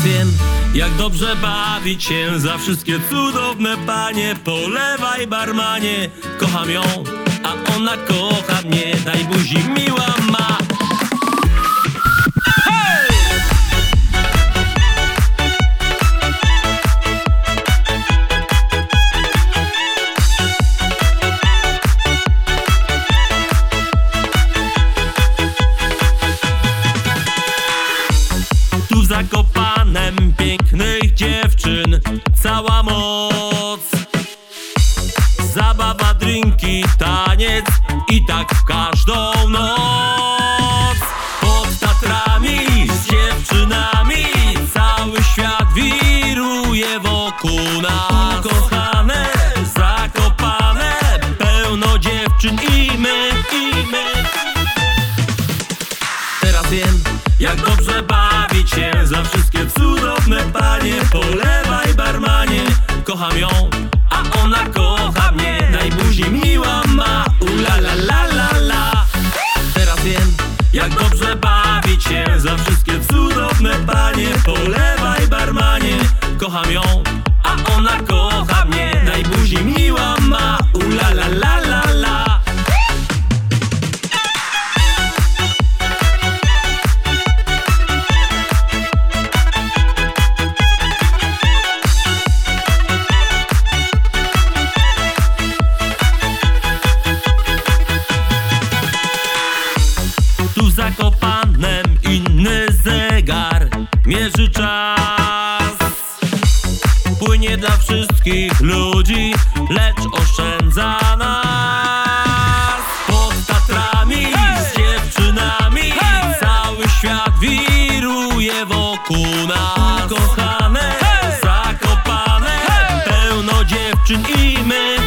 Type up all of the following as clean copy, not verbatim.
wiem, jak dobrze bawić się, za wszystkie cudowne panie. Polewaj, barmanie, kocham ją, a ona kocha mnie. Daj buzi, miła ma. Tu w Zakopanem pięknych dziewczyn cała moc. Zabawa, drinki, taniec i tak w każdą noc. Pod Tatrami z dziewczynami cały świat wiruje wokół nas. Ukochane, Zakopane, pełno dziewczyn i my. Teraz wiem, jak dobrze bawić się, za wszystkie cudowne panie. Polewaj, barmanie, kocham ją, a ona kocha mnie. Daj buzi, miła ma, ula la la la la. Teraz wiem, jak dobrze bawić się, za wszystkie cudowne panie. Polewaj, barmanie, kocham ją, a ona kocha mnie. Daj buzi, miła ma, ula la la la la. Tu w Zakopanem inny zegar mierzy czas. Płynie dla wszystkich ludzi, lecz oszczędza nas. Pod Tatrami z dziewczynami cały świat wiruje wokół nas. Ukochane, Zakopane, pełno dziewczyn i my.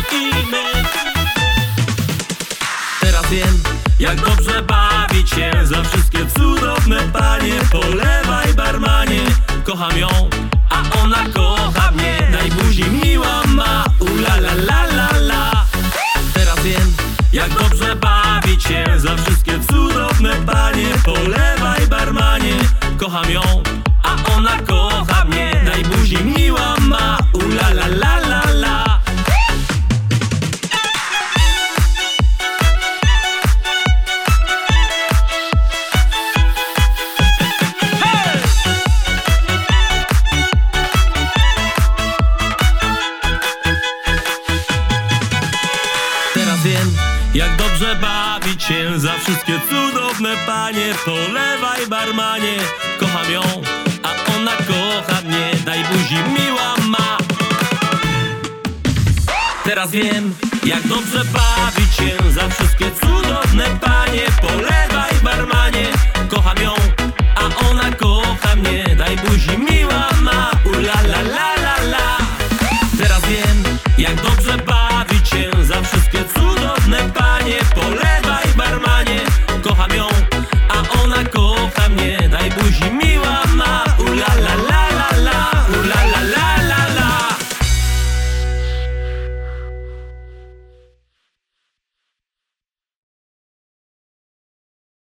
Teraz wiem, jak dobrze bawić się, za wszystkie cudowne panie. Polewaj, barmanie, kocham ją, a ona kocha mnie. Daj buzi, miła ma, ula la la la la. Teraz wiem, jak dobrze bawić się, za wszystkie cudowne panie. Polewaj, barmanie, kocham ją, a ona kocha mnie. Daj buzi, miła ma, ula la la la la. Teraz wiem, jak dobrze bawić się, za wszystkie cudowne panie. Polewaj, barmanie, kocham ją, a ona kocha mnie. Daj buzi, miła ma. Teraz wiem, jak dobrze bawić się, za wszystkie cudowne panie. Polewaj,